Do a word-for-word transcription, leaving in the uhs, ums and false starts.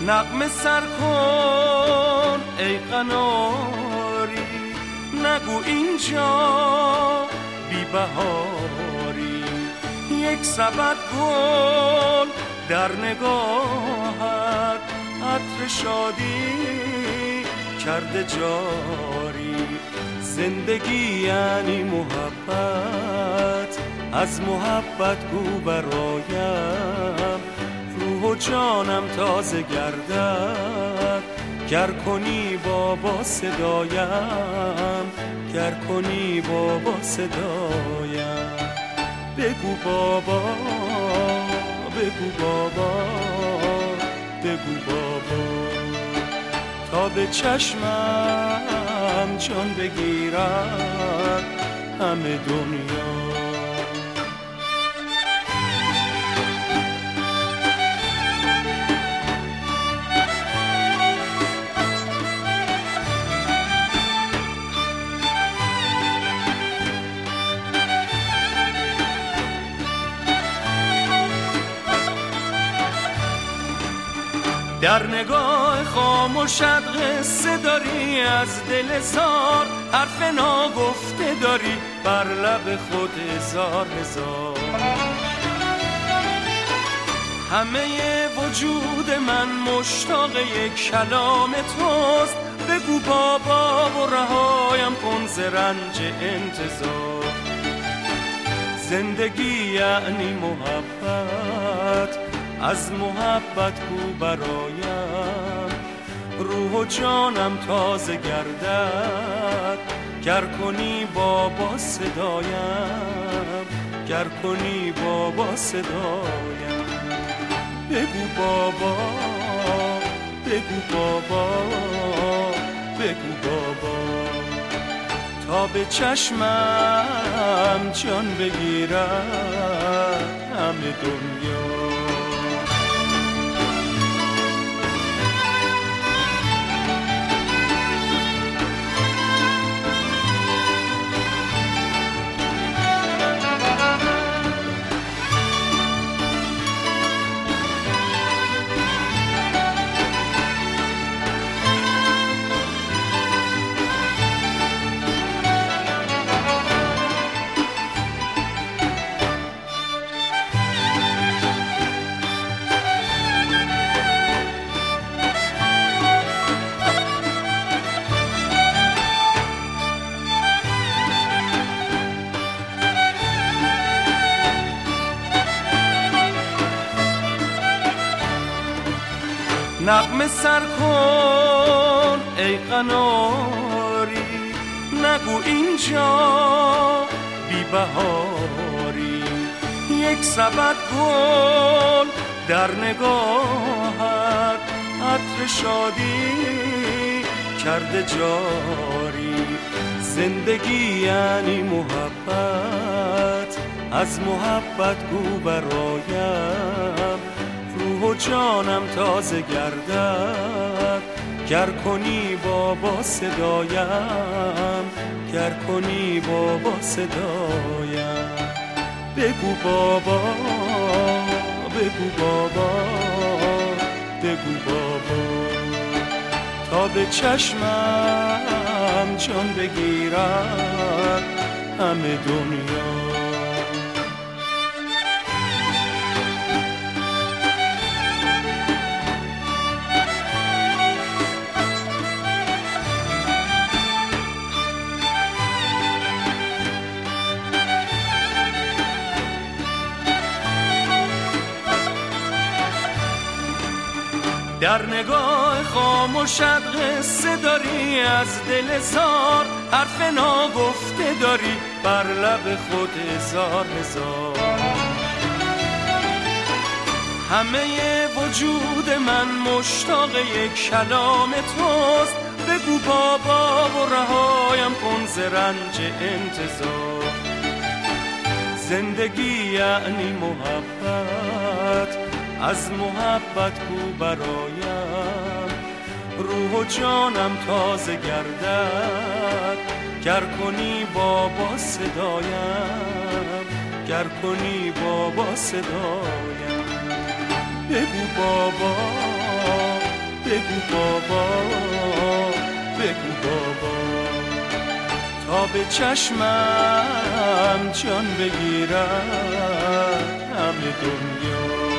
نغمه سر کن ای قناری، نگو اینجا بی بهاری. یک سبد گل در نگاهت عطر شادی کرده جاری. زندگی یعنی محبت، از محبت گو برایم. روح و جانم تازه گردد، گر کنی بابا صدایم، گر کنی بابا صدایم. بگو بابا، بگو بابا، بگو بابا، تا به چشمم جان بگیرد همه دنیا. در نگاه خاموشت قصه داری، از دل زار حرف ناگفته داری، بر لب خود هزار هزار. همه وجود من مشتاق یک کلام توست، بگو بابا و رهایم کن ز رنج انتظار. زندگی یعنی محبت، از محبت کو برایم. روح و جانم تازه گردد، گر کنی بابا صدایم، گر کنی بابا صدایم. بگو بابا، بگو بابا، بگو بابا، تا به چشمم جان بگیرد همه دنیا. نغمه سر کن ای قناری، نگو اینجا بی بهاری. یک سبد گل در نگاهت عطر شادی کرده جاری. زندگی یعنی محبت، از محبت گو برایم. روح و جانم تازه گردد، گر کنی بابا صدایم، گر کنی بابا صدایم. بگو بابا، بگو بابا، بگو بابا، تا به چشمم جان بگیرد همه دنیا. در نگاه خاموشت قصه داری، از دل زار حرف ناگفته داری، بر لب خود هزار هزار. همه وجود من مشتاق یک کلام توست، بگو بابا و رهایم کن ز رنج انتظار. زندگی یعنی محبت، از محبت کو برایم. روح و جانم تازه گردد، گر کنی بابا صدایم، گر کنی بابا صدایم. بگو بابا، بگو بابا بگو بابا تا به چشمم جان بگیرد همه دنیا.